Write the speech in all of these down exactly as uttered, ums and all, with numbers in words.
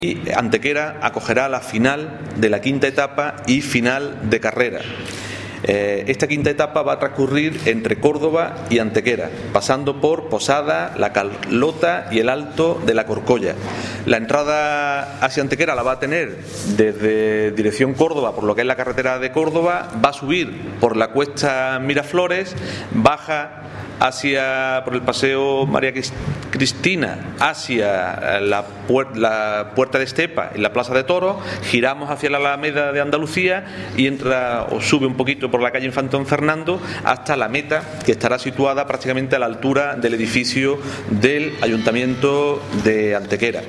Y Antequera acogerá la final de la quinta etapa y final de carrera. Eh, esta quinta etapa va a transcurrir entre Córdoba y Antequera, pasando por Posada, La Carlota y el Alto de la Corcolla. La entrada hacia Antequera la va a tener desde dirección Córdoba, por lo que es la carretera de Córdoba, va a subir por la cuesta Miraflores, baja hacia por el paseo María Cristina hacia la, puer la Puerta de Estepa en la Plaza de Toros, giramos hacia la Alameda de Andalucía y entra o sube un poquito por la calle Infantón Fernando hasta la meta, que estará situada prácticamente a la altura del edificio del Ayuntamiento de Antequera.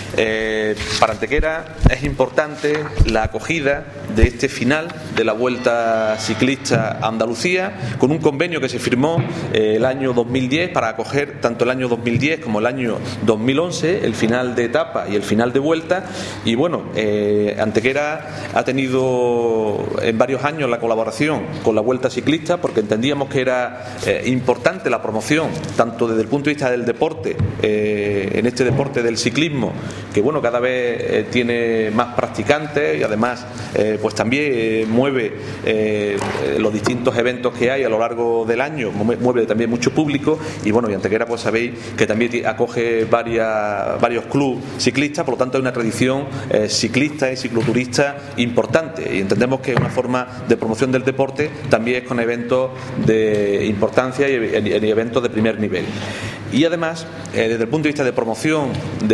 Eh, para Antequera es importante la acogida de este final de la Vuelta Ciclista a Andalucía, con un convenio que se firmó eh, el año dos mil diez para acoger tanto el año dos mil diez como el año dos mil once, el final de etapa y el final de vuelta. Y bueno, eh, Antequera ha tenido en varios años la colaboración con la Vuelta Ciclista, porque entendíamos que era eh, importante la promoción, tanto desde el punto de vista del deporte, eh, en este deporte del ciclismo, que bueno, cada vez eh, tiene más practicantes y además eh, pues también eh, mueve eh, los distintos eventos que hay a lo largo del año, mueve también mucho público. Y bueno, y Antequera pues sabéis que también acoge varias, varios clubes ciclistas, por lo tanto hay una tradición eh, ciclista y cicloturista importante, y entendemos que una forma de promoción del deporte también es con eventos de importancia y, y eventos de primer nivel. Y además, eh, desde el punto de vista de promoción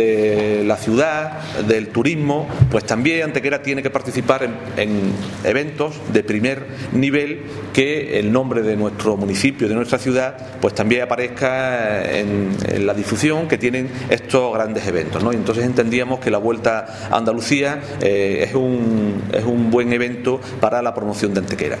de la ciudad, del turismo, pues también Antequera tiene que participar en, en eventos de primer nivel, que el nombre de nuestro municipio, de nuestra ciudad, pues también aparezca en, en la difusión que tienen estos grandes eventos, ¿no? Y entonces entendíamos que la Vuelta a Andalucía eh, es un, es un buen evento para la promoción de Antequera.